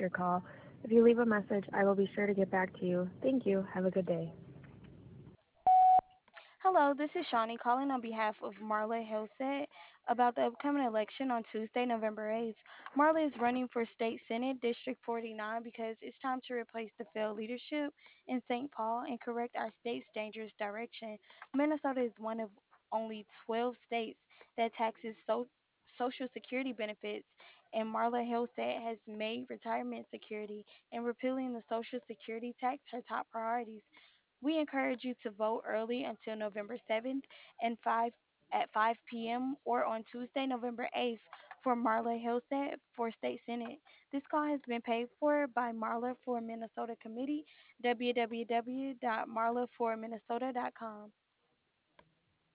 your call. If you leave a message, I will be sure to get back to you. Thank you. Have a good day. Hello, this is Shawnee calling on behalf of Marla Hillset about the upcoming election on Tuesday, November 8th. Marla is running for State Senate District 49 because it's time to replace the failed leadership in St. Paul and correct our state's dangerous direction. Minnesota is one of only 12 states that taxes Social Security benefits, and Marla Hillset has made retirement security and repealing the Social Security tax her top priorities. We encourage you to vote early until November 7th and 5 at 5 p.m. or on Tuesday, November 8th for Marla Hillset for State Senate. This call has been paid for by Marla for Minnesota Committee, www.marlaforminnesota.com.